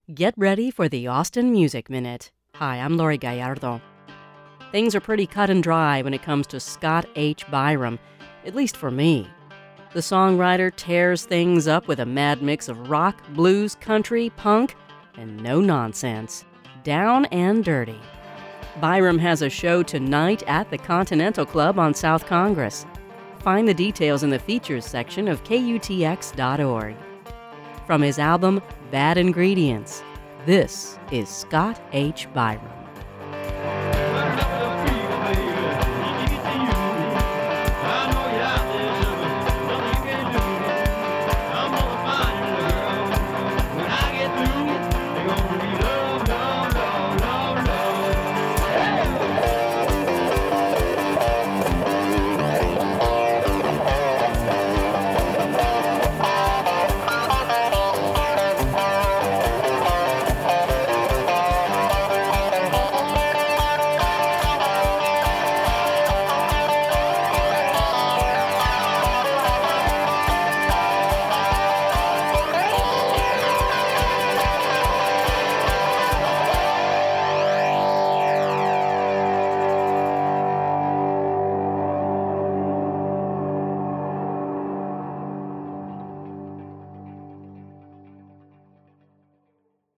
Get ready for the Austin Music Minute. Hi, I'm Lori Gallardo. Things are pretty cut and dry when it comes to Scott H. Biram, at least for me. The songwriter tears things up with a mad mix of rock, blues, country, punk, and no nonsense. Down and dirty. Biram has a show tonight at the Continental Club on South Congress. Find the details in the features section of KUTX.org. From his album, Bad Ingredients, this is Scott H. Biram.